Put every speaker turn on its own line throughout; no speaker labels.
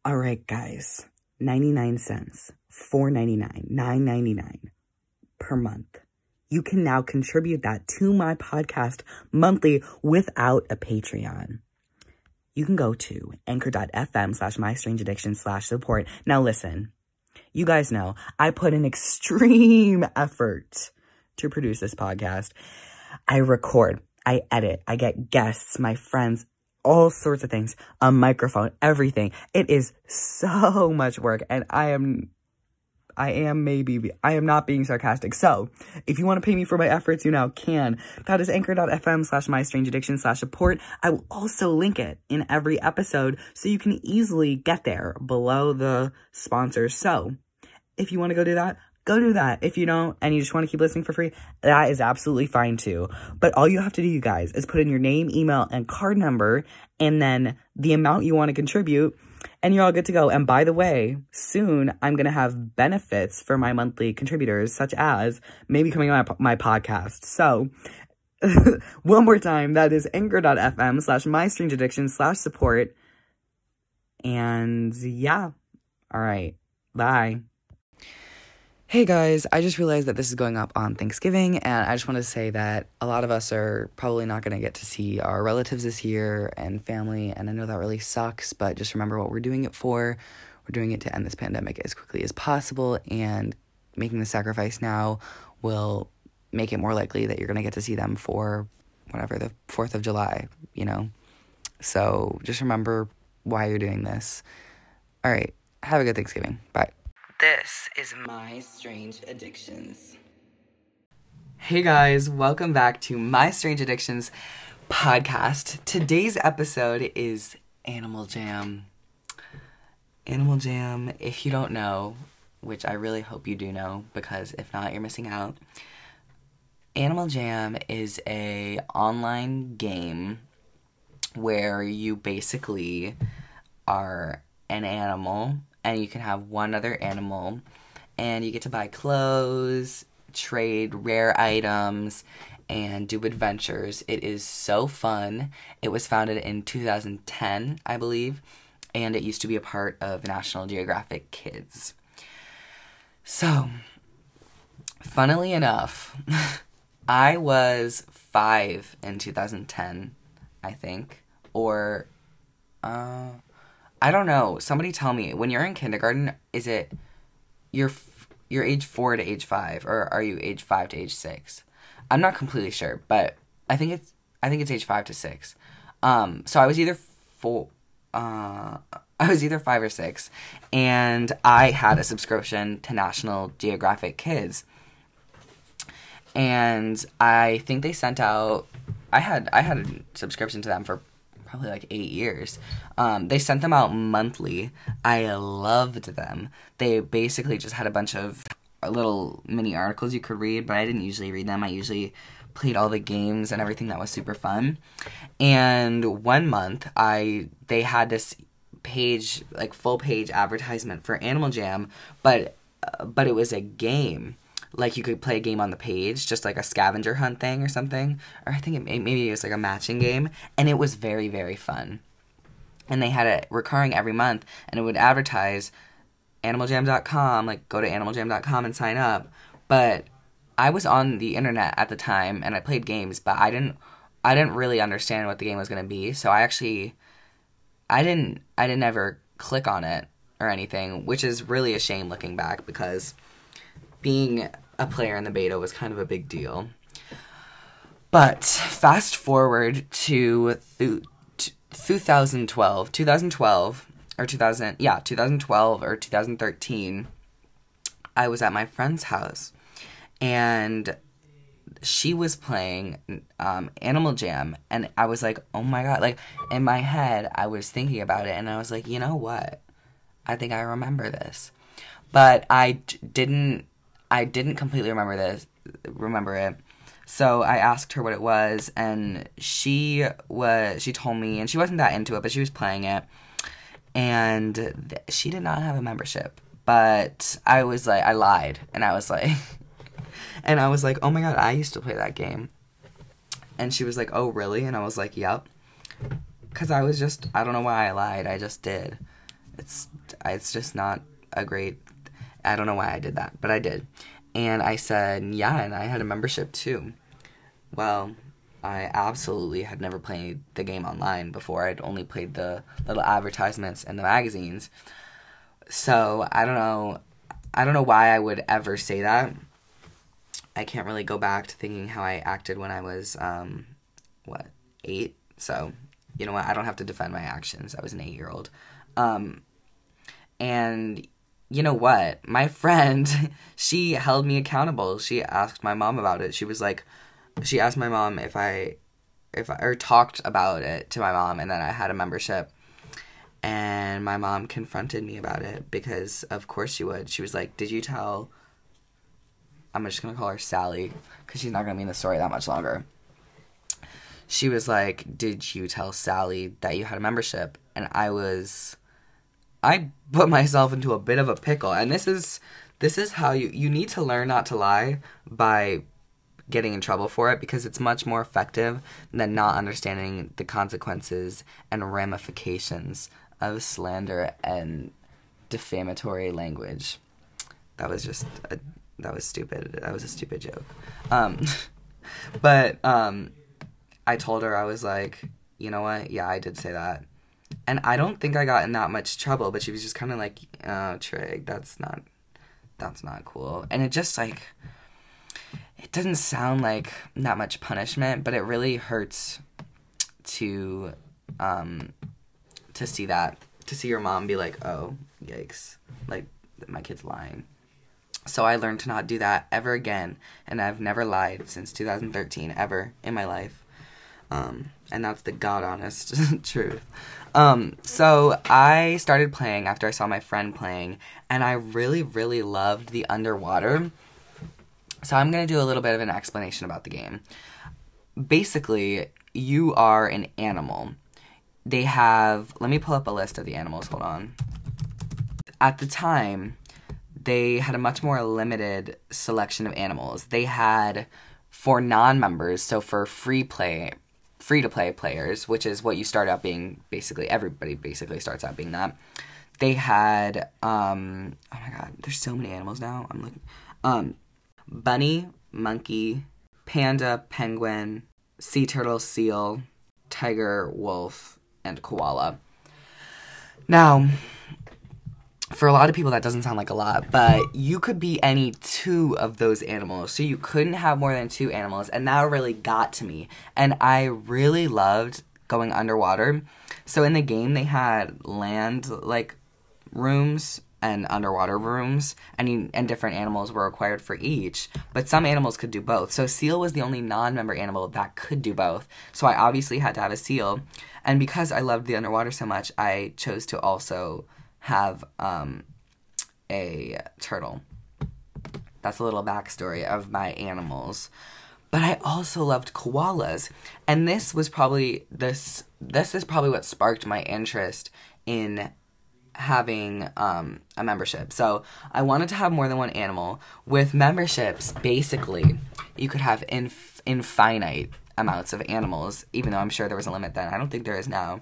All right, guys, 99 cents, $4.99, $9.99 per month. You can now contribute that to my podcast monthly without a Patreon. You can go to anchor.fm/mystrangeaddiction/support. Now listen, you guys know I put in extreme effort to produce this podcast. I record, I edit, I get guests, my friends, all sorts of things, a microphone, everything. It is so much work, and I am not being sarcastic. So, if you want to pay me for my efforts, you now can. That is anchor.fm/mystrangeaddiction/support. I will also link it in every episode so you can easily get there below the sponsors. So, if you want to go do that, go do that. If you don't, and you just want to keep listening for free, that is absolutely fine too. But all you have to do, you guys, is put in your name, email, and card number, and then the amount you want to contribute, and you're all good to go. And by the way, soon I'm going to have benefits for my monthly contributors, such as maybe coming on my podcast. So, one more time, that is anchor.fm/mystrangeaddiction/support. And yeah, all right, bye. Hey guys, I just realized that this is going up on Thanksgiving, and I just want to say that a lot of us are probably not going to get to see our relatives this year and family, and I know that really sucks, but just remember what we're doing it for. We're doing it to end this pandemic as quickly as possible, and making the sacrifice now will make it more likely that you're going to get to see them for whatever, the 4th of July, you know? So just remember why you're doing this. All right, have a good Thanksgiving. Bye. This is My Strange Addictions. Hey guys, welcome back to My Strange Addictions podcast. Today's episode is Animal Jam. Animal Jam, if you don't know, which I really hope you do know, because if not, you're missing out. Animal Jam is a online game where you basically are an animal, and you can have one other animal, and you get to buy clothes, trade rare items, and do adventures. It is so fun. It was founded in 2010, I believe, and it used to be a part of National Geographic Kids. So, funnily enough, I was 5 in 2010, I think, or, I don't know. Somebody tell me, when you're in kindergarten, is it you're age 4 to age 5, or are you age 5 to age 6? I'm not completely sure, but I think it's age 5 to 6. So I was either 5 or 6, and I had a subscription to National Geographic Kids. And I think they sent out, I had a subscription to them for probably like 8 years. They sent them out monthly. I loved them. They basically just had a bunch of little mini articles you could read, but I didn't usually read them. I usually played all the games and everything that was super fun. And one month, they had this page, like full page advertisement for Animal Jam, but it was a game. Like, you could play a game on the page, just like a scavenger hunt thing or something. Or I think maybe it was like a matching game. And it was very, very fun. And they had it recurring every month. And it would advertise animaljam.com, like go to animaljam.com and sign up. But I was on the internet at the time, and I played games, but I didn't really understand what the game was going to be. So I didn't ever click on it or anything, which is really a shame looking back, because being a player in the beta was kind of a big deal. But fast forward to 2012 or 2013, I was at my friend's house, and she was playing Animal Jam, and I was like, oh my god, like, in my head, I was thinking about it, and I was like, you know what? I think I remember this. But I didn't completely remember it. So I asked her what it was, and she told me, and she wasn't that into it, but she was playing it, and she did not have a membership. But I was like, I lied, and I was like, oh my god, I used to play that game. And she was like, oh really? And I was like, yep. Because I don't know why I lied, I just did. It's just not a great, I don't know why I did that, but I did. And I said, yeah, and I had a membership too. Well, I absolutely had never played the game online before. I'd only played the little advertisements in the magazines. So, I don't know why I would ever say that. I can't really go back to thinking how I acted when I was, 8? So, you know what? I don't have to defend my actions. I was an 8-year-old. And you know what? My friend, she held me accountable. She asked my mom about it. She asked my mom or talked about it to my mom, and then I had a membership. And my mom confronted me about it because, of course, she would. She was like, did you tell... I'm just going to call her Sally because she's not going to be in the story that much longer. She was like, did you tell Sally that you had a membership? And I put myself into a bit of a pickle. And this is how you need to learn not to lie by getting in trouble for it, because it's much more effective than not understanding the consequences and ramifications of slander and defamatory language. That was stupid. That was a stupid joke. But I told her, I was like, you know what? Yeah, I did say that. And I don't think I got in that much trouble, but she was just kind of like, oh, Trig, that's not cool. And it just, like, it doesn't sound like that much punishment, but it really hurts to see that, to see your mom be like, oh, yikes, like, my kid's lying. So I learned to not do that ever again, and I've never lied since 2013, ever, in my life. And that's the God-honest truth. So I started playing after I saw my friend playing, and I really, really loved the underwater. So I'm going to do a little bit of an explanation about the game. Basically, you are an animal. They have... Let me pull up a list of the animals. Hold on. At the time, they had a much more limited selection of animals. They had, for non-members, so for free-to-play players, which is what you start out being, basically, everybody basically starts out being that. They had, oh my god, there's so many animals now. I'm looking. Bunny, monkey, panda, penguin, sea turtle, seal, tiger, wolf, and koala. Now, for a lot of people that doesn't sound like a lot, but you could be any 2 of those animals. So you couldn't have more than 2 animals, and that really got to me. And I really loved going underwater. So in the game, they had land, like, rooms and underwater rooms, and different animals were required for each, but some animals could do both. So seal was the only non-member animal that could do both, so I obviously had to have a seal, and because I loved the underwater so much, I chose to also have a turtle. That's a little backstory of my animals. But I also loved koalas, and this is probably what sparked my interest in having a membership. So I wanted to have more than one animal. With memberships, basically, you could have infinite amounts of animals, even though I'm sure there was a limit then. I don't think there is now.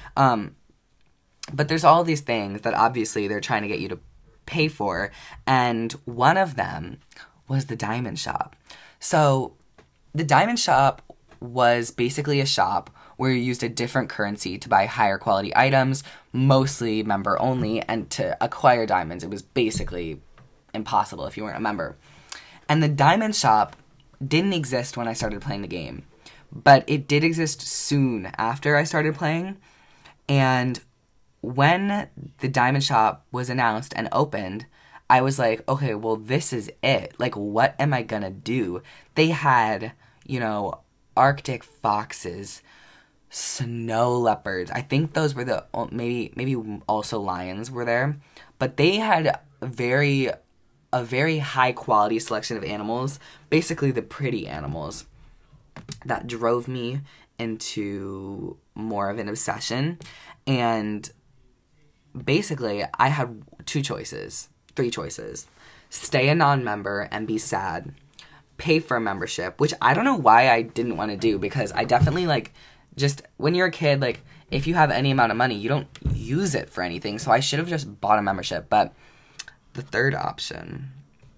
But there's all these things that obviously they're trying to get you to pay for, and one of them was the diamond shop. So the diamond shop was basically a shop where you used a different currency to buy higher quality items, mostly member only, and to acquire diamonds, it was basically impossible if you weren't a member. And the diamond shop didn't exist when I started playing the game, but it did exist soon after I started playing, and when the diamond shop was announced and opened, I was like, okay, well, this is it. Like, what am I gonna do? They had, Arctic foxes, snow leopards. I think those were the, maybe also lions were there. But they had a very high quality selection of animals, basically the pretty animals, that drove me into more of an obsession. And basically, I had 3 choices. Stay a non-member and be sad. Pay for a membership, which I don't know why I didn't want to do, because I definitely, just when you're a kid, if you have any amount of money, you don't use it for anything. So I should have just bought a membership. But the third option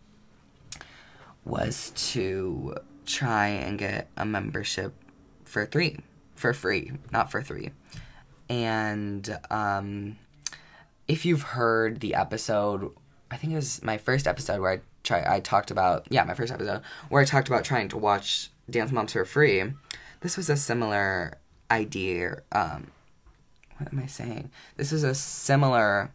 was to try and get a membership for free, not for free. And if you've heard the episode, I think it was my first episode where I talked about trying to watch Dance Moms for free. This was a similar idea. What am I saying? This was a similar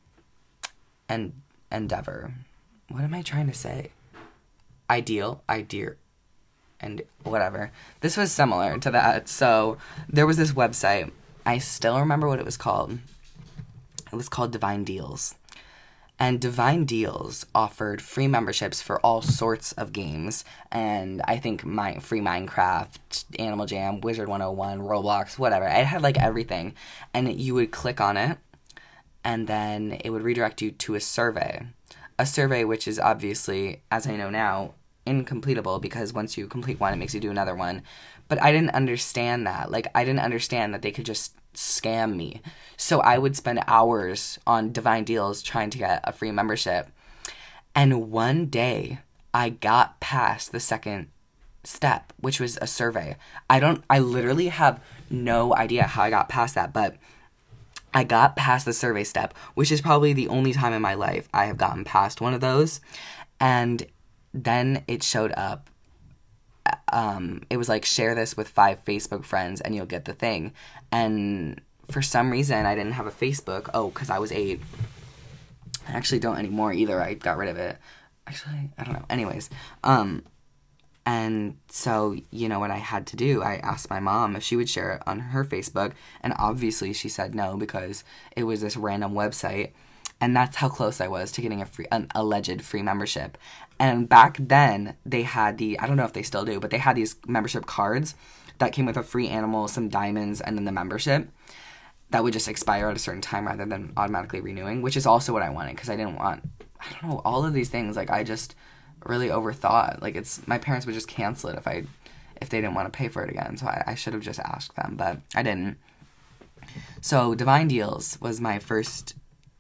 endeavor. What am I trying to say? Idea, and whatever. This was similar to that. So there was this website. I still remember what it was called. It was called Divine Deals. And Divine Deals offered free memberships for all sorts of games. And I think free Minecraft, Animal Jam, Wizard 101, Roblox, whatever. It had like everything. And you would click on it, and then it would redirect you to a survey. A survey which is obviously, as I know now, incompletable, because once you complete one, it makes you do another one. But I didn't understand that. Like, I didn't understand that they could just scam me. So I would spend hours on Divine Deals trying to get a free membership. And one day, I got past the second step, which was a survey. I literally have no idea how I got past that, but I got past the survey step, which is probably the only time in my life I have gotten past one of those. And then it showed up. It was like, share this with 5 Facebook friends and you'll get the thing. And for some reason, I didn't have a Facebook. Oh, because I was 8. I actually don't anymore either. I got rid of it. Actually, I don't know. Anyways, and so, you know what I had to do? I asked my mom if she would share it on her Facebook, and obviously she said no, because it was this random website. And that's how close I was to getting an alleged free membership. And back then, they had I don't know if they still do, but they had these membership cards that came with a free animal, some diamonds, and then the membership that would just expire at a certain time rather than automatically renewing, which is also what I wanted, because I don't know, all of these things, like, I just really overthought. Like, my parents would just cancel it if they didn't want to pay for it again, so I should have just asked them, but I didn't. So Divine Deals was my first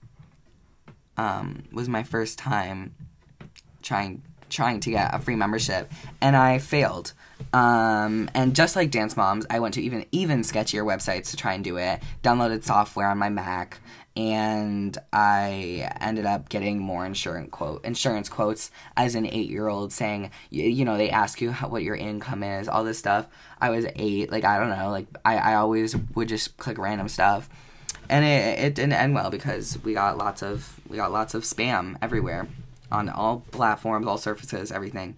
time trying to get a free membership, and I failed. And just like Dance Moms, I went to even sketchier websites to try and do it, downloaded software on my Mac, and I ended up getting more insurance quotes as an 8-year-old, saying, you know, they ask you what your income is, all this stuff. I was 8, like, I don't know, like, I always would just click random stuff. And it didn't end well, because we got lots of spam everywhere, on all platforms, all surfaces, everything.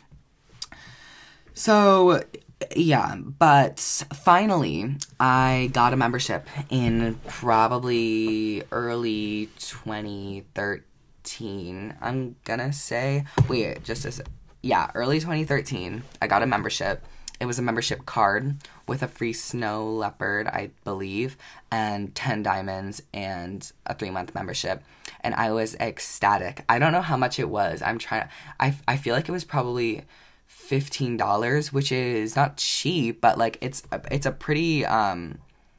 So, yeah, but finally, I got a membership in probably early 2013. I'm gonna say, early 2013, I got a membership. It was a membership card with a free snow leopard, I believe, and 10 diamonds and a 3-month membership. And I was ecstatic. I don't know how much it was. I feel like it was probably $15, which is not cheap, but like it's a pretty I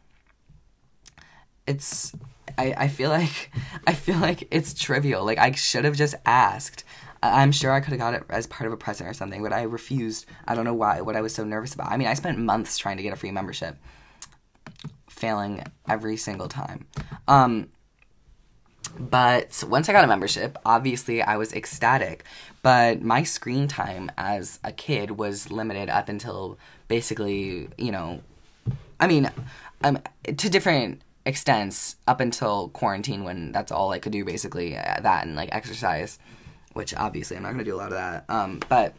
feel like it's trivial. Like, I should have just asked. I'm sure I could have got it as part of a present or something, but I refused. I don't know why, what I was so nervous about. I mean, I spent months trying to get a free membership, failing every single time. But once I got a membership, obviously I was ecstatic, but my screen time as a kid was limited up until basically, you know, I mean, to different extents up until quarantine, when that's all I could do, basically, that and like exercise, which obviously I'm not going to do a lot of that. But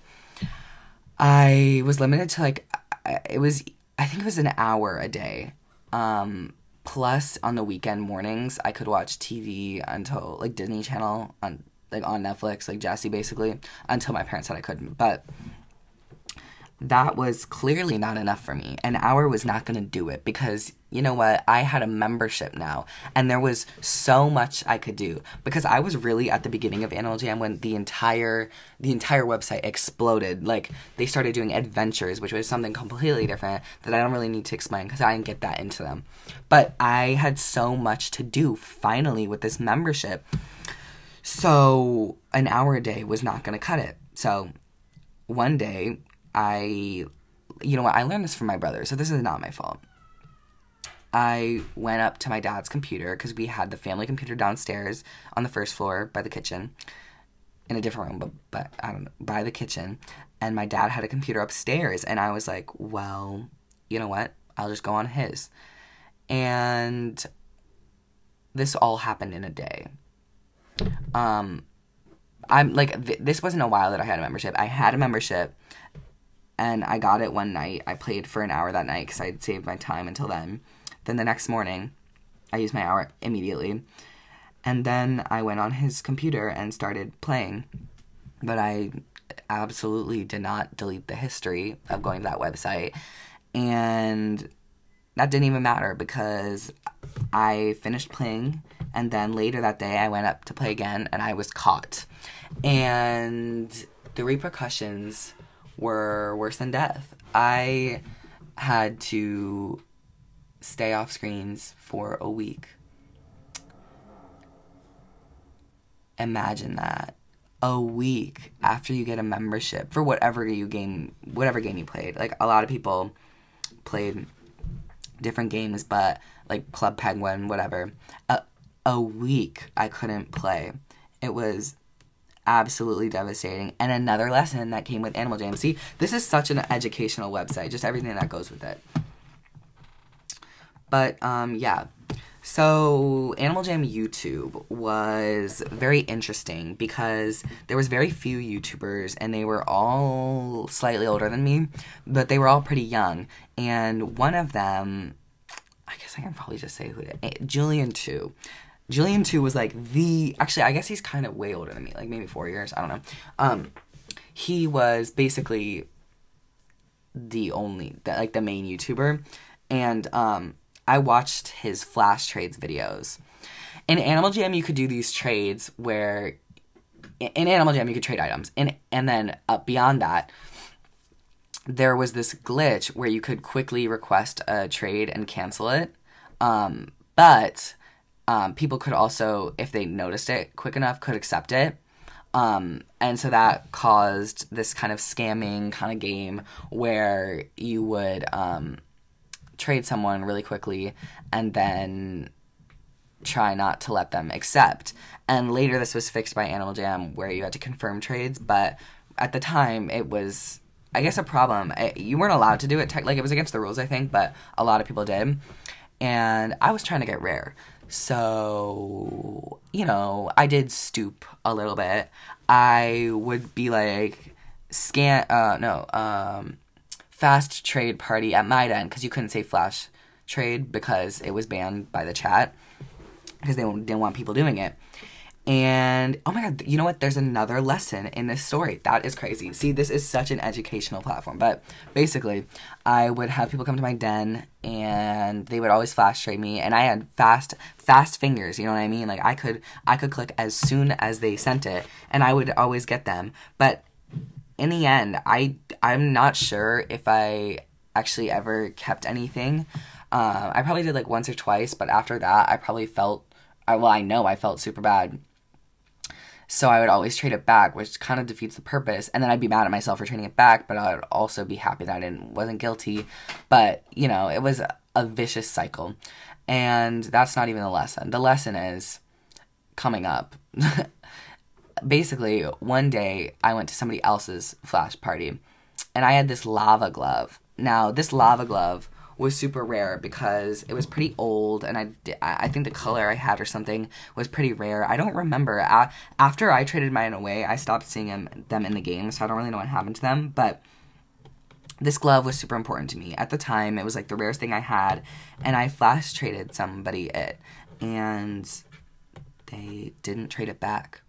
I was limited to I think it was an hour a day. Plus on the weekend mornings, I could watch TV until like Disney Channel on Netflix, like Jessie, basically, until my parents said I couldn't. But that was clearly not enough for me. An hour was not going to do it, because you know what, I had a membership now, and there was so much I could do, because I was really at the beginning of Animal Jam when the entire website exploded. Like, they started doing adventures, which was something completely different that I don't really need to explain because I didn't get that into them. But I had so much to do finally with this membership, so an hour a day was not going to cut it. So one day, you know what, I learned this from my brother, so this is not my fault. I went up to my dad's computer, because we had the family computer downstairs on the first floor by the kitchen, in a different room, but I don't know, by the kitchen, and my dad had a computer upstairs, and I was like, well, you know what, I'll just go on his. And this all happened in a day. I'm like, this wasn't a while that I had a membership. I had a membership, and I got it one night. I played for an hour that night because I had saved my time until then. Then the next morning, I used my hour immediately. And then I went on his computer and started playing. But I absolutely did not delete the history of going to that website. And that didn't even matter because I finished playing. And then later that day, I went up to play again, and I was caught. And the repercussions were worse than death. I had to stay off screens for a week. Imagine that. A week after you get a membership for whatever game you played. Like, a lot of people played different games, but like Club Penguin, whatever. A week I couldn't play. It was absolutely devastating. And another lesson that came with Animal Jam. See, this is such an educational website, just everything that goes with it. But, yeah. So, Animal Jam YouTube was very interesting because there was very few YouTubers, and they were all slightly older than me, but they were all pretty young. And one of them, I guess I can probably just say who it is, Julian 2. Julian 2 was like actually, I guess he's kind of way older than me, like maybe 4 years, I don't know. He was basically the main YouTuber, and, I watched his Flash Trades videos. In Animal Jam, you could do these trades where, in Animal Jam, you could trade items, and then beyond that, there was this glitch where you could quickly request a trade and cancel it, but people could also, if they noticed it quick enough, could accept it. And so that caused this kind of scamming kind of game where you would trade someone really quickly and then try not to let them accept. And later this was fixed by Animal Jam where you had to confirm trades, but at the time it was, I guess, a problem. You weren't allowed to do it, like it was against the rules, I think, but a lot of people did. And I was trying to get rare. So, you know, I did stoop a little bit. I would be like, fast trade party at my end, because you couldn't say flash trade because it was banned by the chat because they didn't want people doing it. And oh my god, you know what, there's another lesson in this story. That is crazy. See, this is such an educational platform. But basically, I would have people come to my den and they would always flash trade me, and I had fast fingers, you know what I mean? Like, I could click as soon as they sent it, and I would always get them. But in the end, I'm not sure if I actually ever kept anything. I probably did like once or twice, but after that, I probably I know I felt super bad. So I would always trade it back, which kind of defeats the purpose. And then I'd be mad at myself for trading it back, but I would also be happy that I wasn't guilty. But, you know, it was a vicious cycle. And that's not even the lesson. The lesson is coming up. Basically, one day I went to somebody else's flash party, and I had this lava glove. Now, this lava glove was super rare because it was pretty old, and I think the color I had or something was pretty rare. I don't remember. After I traded mine away, I stopped seeing them in the game, so I don't really know what happened to them, but this glove was super important to me. At the time, it was like the rarest thing I had, and I flash traded somebody it, and they didn't trade it back.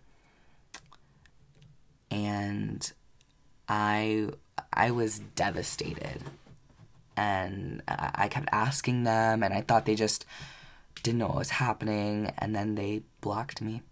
And I was devastated. and I kept asking them, and I thought they just didn't know what was happening, and then they blocked me.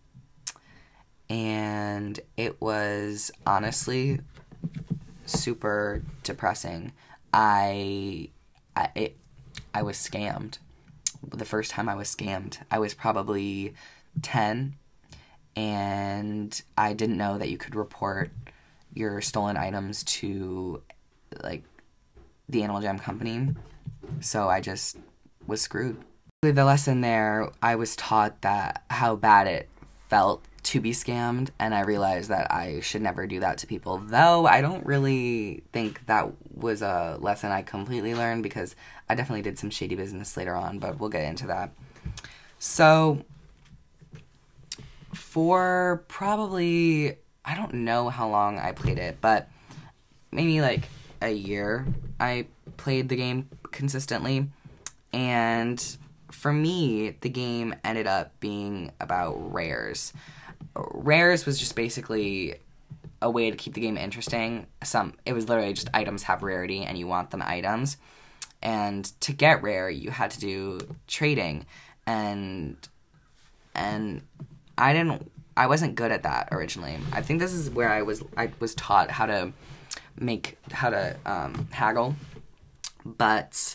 And it was honestly super depressing. I was scammed. The first time I was scammed, I was probably 10, and I didn't know that you could report your stolen items to, like, the Animal Jam company, so I just was screwed. With the lesson there, I was taught that how bad it felt to be scammed, and I realized that I should never do that to people, though I don't really think that was a lesson I completely learned, because I definitely did some shady business later on, but we'll get into that. So, for probably, I don't know how long I played it, but maybe like a year, I played the game consistently, and for me, the game ended up being about rares. Rares was just basically a way to keep the game interesting. It was literally just items have rarity, and you want them items. And to get rare, you had to do trading, and I wasn't good at that originally. I think this is where I was taught how to haggle, but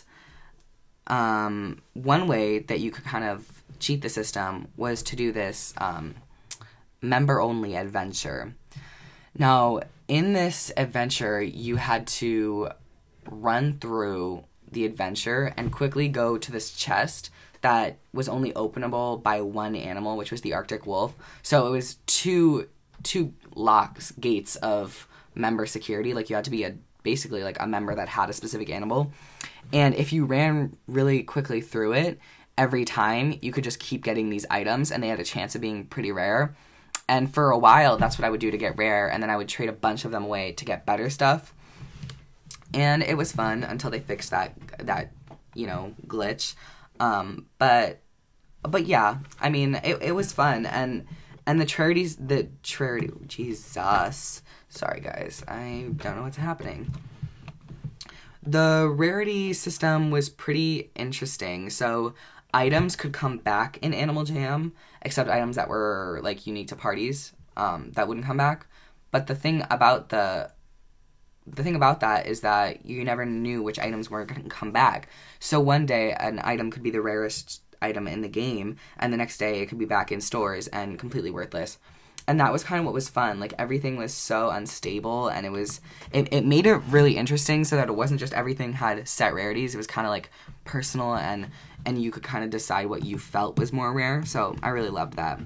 one way that you could kind of cheat the system was to do this member-only adventure. Now, in this adventure, you had to run through the adventure and quickly go to this chest that was only openable by one animal, which was the Arctic wolf. So it was two gates of member security. Like, you had to be basically like a member that had a specific animal. And if you ran really quickly through it, every time you could just keep getting these items, and they had a chance of being pretty rare. And for a while, that's what I would do to get rare, and then I would trade a bunch of them away to get better stuff. And it was fun until they fixed that glitch. But yeah, I mean, it was fun, and Jesus. Sorry guys, I don't know what's happening. The rarity system was pretty interesting. So items could come back in Animal Jam, except items that were like unique to parties, that wouldn't come back. But the thing about that is that you never knew which items weren't going to come back. So one day an item could be the rarest item in the game, and the next day it could be back in stores and completely worthless. And that was kind of what was fun. Like, everything was so unstable, and it made it really interesting, so that it wasn't just everything had set rarities. It was kind of like personal, and you could kind of decide what you felt was more rare. So I really loved that.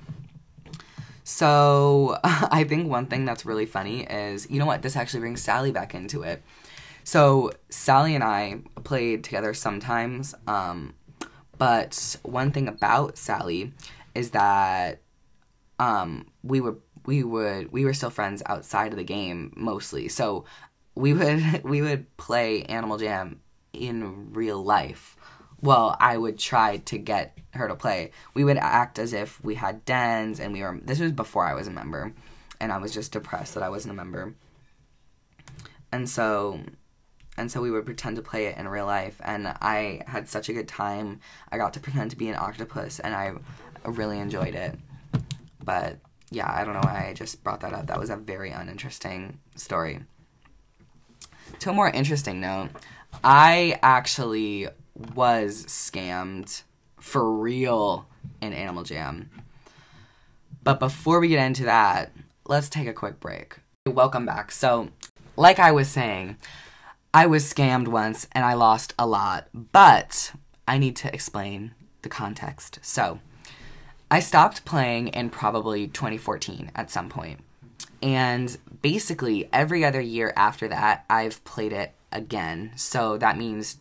So I think one thing that's really funny is, you know what, this actually brings Sally back into it. So Sally and I played together sometimes, but one thing about Sally is that we were still friends outside of the game mostly. So we would play Animal Jam in real life. Well, I would try to get her to play. We would act as if we had dens, and this was before I was a member, and I was just depressed that I wasn't a member. And so we would pretend to play it in real life, and I had such a good time. I got to pretend to be an octopus, and I really enjoyed it. But yeah, I don't know why I just brought that up. That was a very uninteresting story. To a more interesting note, I actually was scammed for real in Animal Jam. But before we get into that, let's take a quick break. Welcome back. So, like I was saying, I was scammed once and I lost a lot, but I need to explain the context. So, I stopped playing in probably 2014 at some point. And basically every other year after that, I've played it again. So that means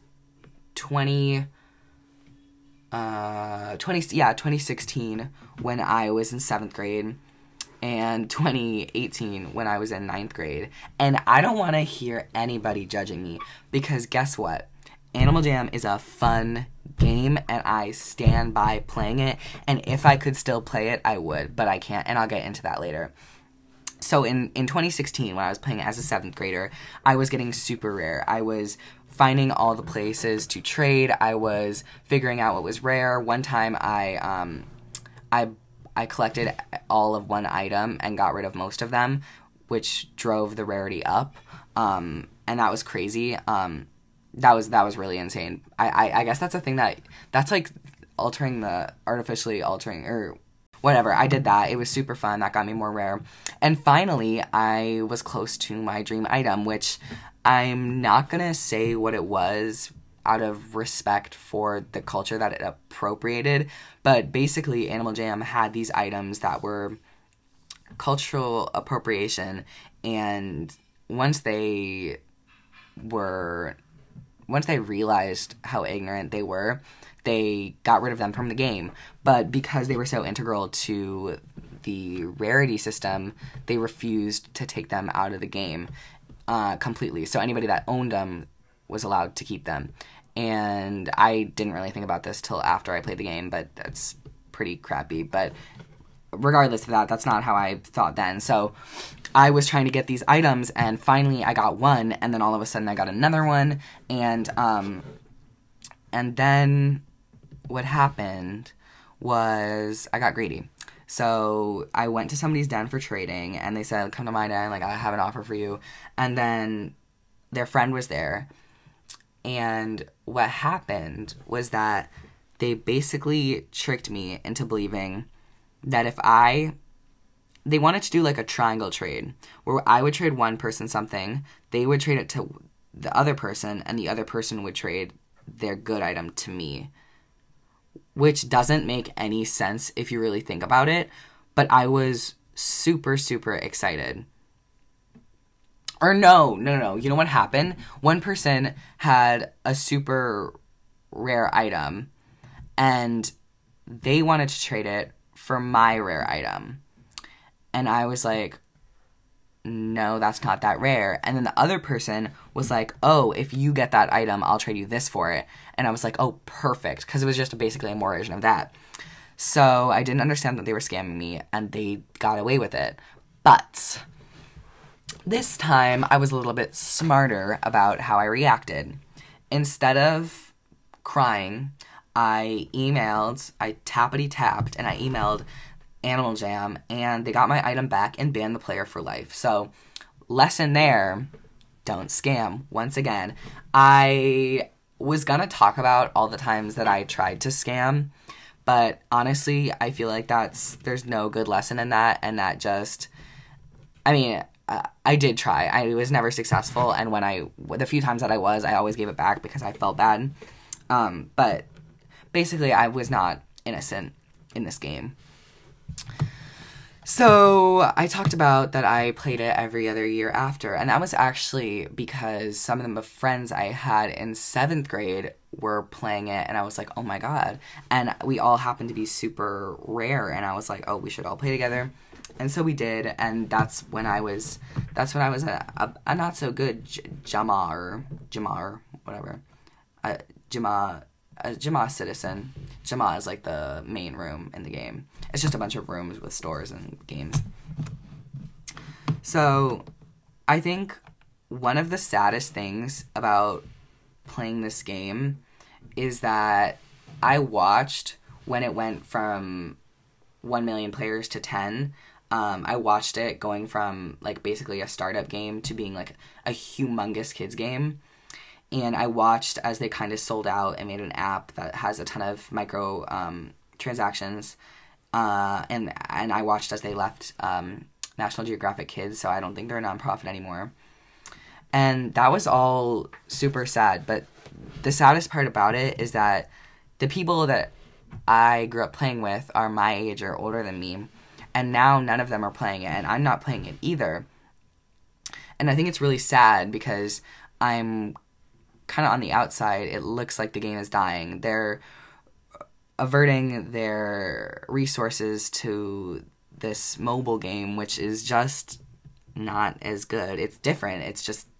2016 when I was in 7th grade, and 2018 when I was in 9th grade. And I don't want to hear anybody judging me, because guess what? Animal Jam is a fun game, and I stand by playing it. And if I could still play it, I would, but I can't, and I'll get into that later. So in 2016, when I was playing as a 7th grader, I was getting super rare. I was finding all the places to trade. I was figuring out what was rare. One time I collected all of one item and got rid of most of them, which drove the rarity up. And that was crazy. That was really insane. I guess that's a thing that's like artificially altering, or whatever. I did that. It was super fun. That got me more rare. And finally, I was close to my dream item, which I'm not going to say what it was out of respect for the culture that it appropriated. But basically, Animal Jam had these items that were cultural appropriation. And once they realized how ignorant they were, they got rid of them from the game. But because they were so integral to the rarity system, they refused to take them out of the game completely. So anybody that owned them was allowed to keep them. And I didn't really think about this till after I played the game, but that's pretty crappy. But regardless of that, that's not how I thought then. So I was trying to get these items, and finally I got one, and then all of a sudden I got another one, and then what happened was I got greedy. So I went to somebody's den for trading, and they said, come to my den, like, I have an offer for you. And then their friend was there, and what happened was that they basically tricked me into believing that they wanted to do like a triangle trade, where I would trade one person something, they would trade it to the other person, and the other person would trade their good item to me. Which doesn't make any sense if you really think about it, but I was super, super excited. Or no. You know what happened? One person had a super rare item, and they wanted to trade it for my rare item. And I was like, no, that's not that rare. And then the other person was like, oh, if you get that item, I'll trade you this for it. And I was like, oh, perfect, because it was just basically a more version of that. So I didn't understand that they were scamming me, and they got away with it. But this time, I was a little bit smarter about how I reacted. Instead of crying, I tappity-tapped, and I emailed Animal Jam, and they got my item back and banned the player for life. So, lesson there, don't scam. Once again, I was gonna talk about all the times that I tried to scam, but honestly, I feel like there's no good lesson in that, and that just, I did try. I was never successful, and the few times that I always gave it back because I felt bad. But basically, I was not innocent in this game. So I talked about that I played it every other year after, and that was actually because some of the friends I had in 7th grade were playing it, and I was like, oh my god. And we all happened to be super rare, and I was like, oh, we should all play together. And so we did, and that's when I was a not so good Jamar, whatever. Jama citizen. Jama is like the main room in the game. It's just a bunch of rooms with stores and games. So, I think one of the saddest things about playing this game is that I watched when it went from 1 million players to 10. I watched it going from like basically a startup game to being like a humongous kids game. And I watched as they kind of sold out and made an app that has a ton of micro transactions. And I watched as they left National Geographic Kids, so I don't think they're a nonprofit anymore. And that was all super sad. But the saddest part about it is that the people that I grew up playing with are my age or older than me. And now none of them are playing it, and I'm not playing it either. And I think it's really sad because I'm kind of on the outside. It looks like the game is dying. They're averting their resources to this mobile game, which is just not as good. It's different. It's just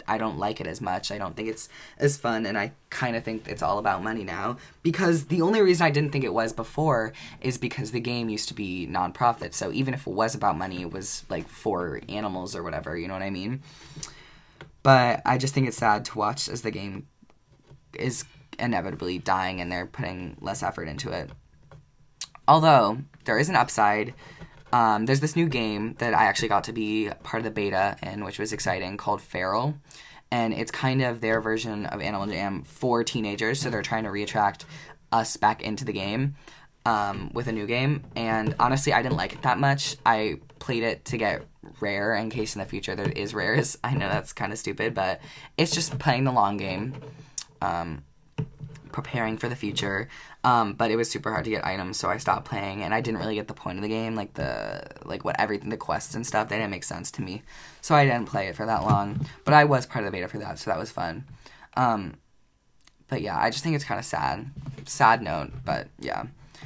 I don't like it as much. I don't think it's as fun, and I kind of think it's all about money now. Because the only reason I didn't think it was before is because the game used to be non-profit. So even if it was about money, it was like for animals or whatever, you know what I mean? But I just think it's sad to watch as the game is inevitably dying and they're putting less effort into it. Although, there is an upside. There's this new game that I actually got to be part of the beta in, which was exciting, called Feral. And it's kind of their version of Animal Jam for teenagers, so they're trying to reattract us back into the game with a new game. And honestly, I didn't like it that much. I played it to get rare in case in the future there is rares. I know that's kind of stupid, but it's just playing the long game. Preparing for the future, but it was super hard to get items, so I stopped playing, and I didn't really get the point of the game, the quests and stuff. They didn't make sense to me, so I didn't play it for that long. But I was part of the beta for that, so that was fun. But yeah, I just think it's kind of sad note, but yeah.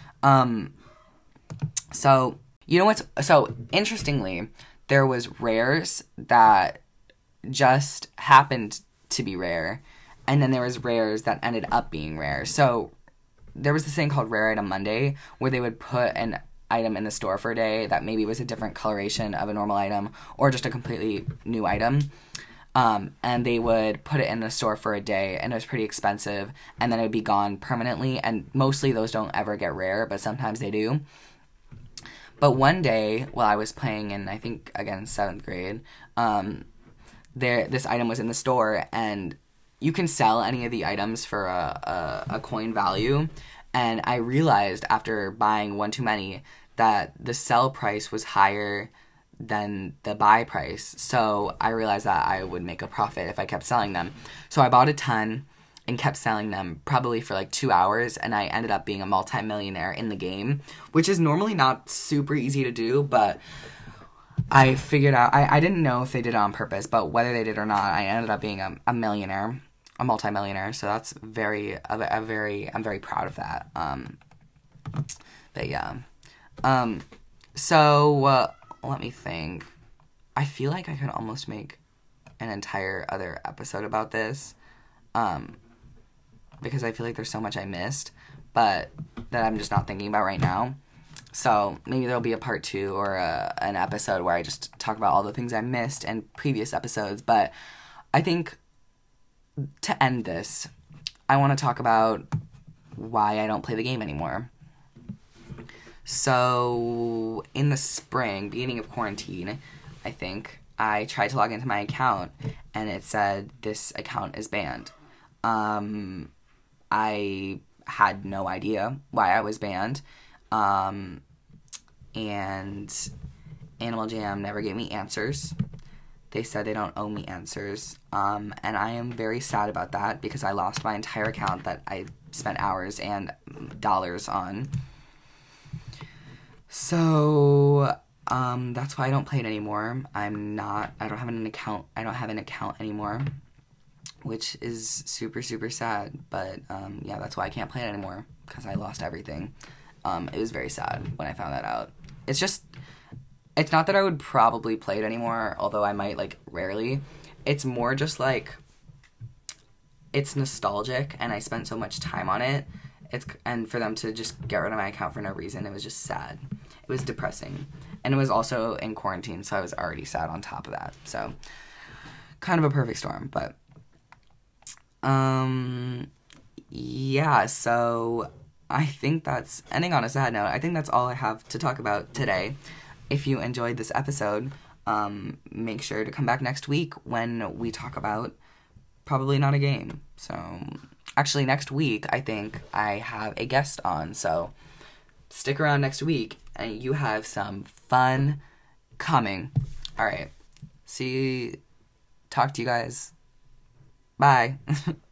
So you know what's so interestingly, there was rares that just happened to be rare. And then there was rares that ended up being rare. So there was this thing called Rare Item Monday, where they would put an item in the store for a day that maybe was a different coloration of a normal item or just a completely new item. And they would put it in the store for a day, and it was pretty expensive. And then it would be gone permanently. And mostly those don't ever get rare, but sometimes they do. But one day, while I was playing in, I think, again, 7th grade, this item was in the store, and you can sell any of the items for a coin value, and I realized after buying one too many that the sell price was higher than the buy price, so I realized that I would make a profit if I kept selling them. So I bought a ton and kept selling them probably for like 2 hours, and I ended up being a multi-millionaire in the game, which is normally not super easy to do, but I figured out, I didn't know if they did it on purpose, but whether they did or not, I ended up being a millionaire, a multi-millionaire, so that's I'm very proud of that. But yeah. So, let me think. I feel like I could almost make an entire other episode about this, because I feel like there's so much I missed, but that I'm just not thinking about right now. So maybe there'll be a part 2 or an episode where I just talk about all the things I missed in previous episodes. But I think to end this, I want to talk about why I don't play the game anymore. So in the spring, beginning of quarantine, I think, I tried to log into my account, and it said, this account is banned. I had no idea why I was banned. And Animal Jam never gave me answers. They said they don't owe me answers. And I am very sad about that because I lost my entire account that I spent hours and dollars on. So, that's why I don't play it anymore. I don't have an account anymore, which is super, super sad. But, yeah, that's why I can't play it anymore, because I lost everything. It was very sad when I found that out. It's not that I would probably play it anymore, although I might, like, rarely. It's more just, like, it's nostalgic, and I spent so much time on it. And for them to just get rid of my account for no reason, it was just sad. It was depressing. And it was also in quarantine, so I was already sad on top of that. So, kind of a perfect storm, but, yeah, so I think that's, ending on a sad note, I think that's all I have to talk about today. If you enjoyed this episode, make sure to come back next week when we talk about probably not a game. So, actually next week, I think I have a guest on, so stick around next week and you have some fun coming. Alright, talk to you guys. Bye.